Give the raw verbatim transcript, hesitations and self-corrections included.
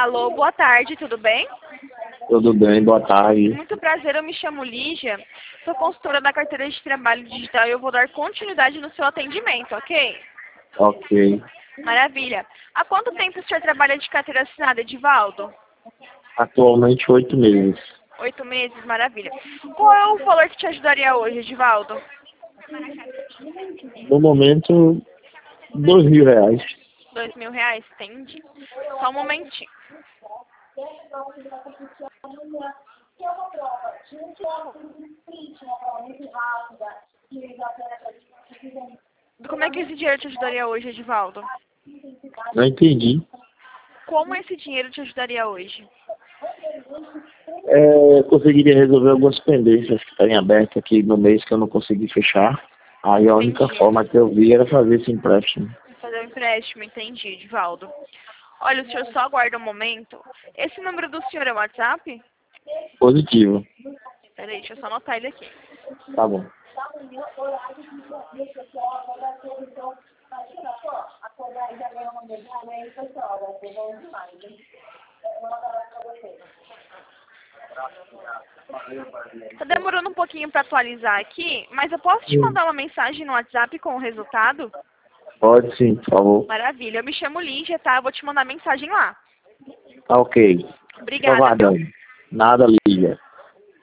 Alô, boa tarde, tudo bem? Tudo bem, boa tarde. Muito prazer, eu me chamo Lígia, sou consultora da carteira de trabalho digital e eu vou dar continuidade no seu atendimento, ok? Ok. Maravilha. Há quanto tempo o senhor trabalha de carteira assinada, Edivaldo? Atualmente oito meses. Oito meses, maravilha. Qual é o valor que te ajudaria hoje, Edivaldo? No momento, dois mil reais. Dois mil reais, entende? Só um momentinho. Como é que esse dinheiro te ajudaria hoje, Edivaldo? Não entendi. Como esse dinheiro te ajudaria hoje? É, conseguiria resolver algumas pendências que estão abertas aqui no mês que eu não consegui fechar. Aí a única Entendi. forma que eu vi era fazer esse empréstimo. Fazer um empréstimo, entendi, Edivaldo. Olha, o senhor só aguarda um momento. Esse número do senhor é o WhatsApp? Positivo. Peraí, deixa eu só anotar ele aqui. Tá bom. Tá demorando um pouquinho para atualizar aqui, mas eu posso te Hum. mandar uma mensagem no WhatsApp com o resultado? Pode sim, por favor. Maravilha, eu me chamo Lígia, tá? Eu vou te mandar mensagem lá. Tá ok. Tô Obrigada, viu? aguardando. Nada ali.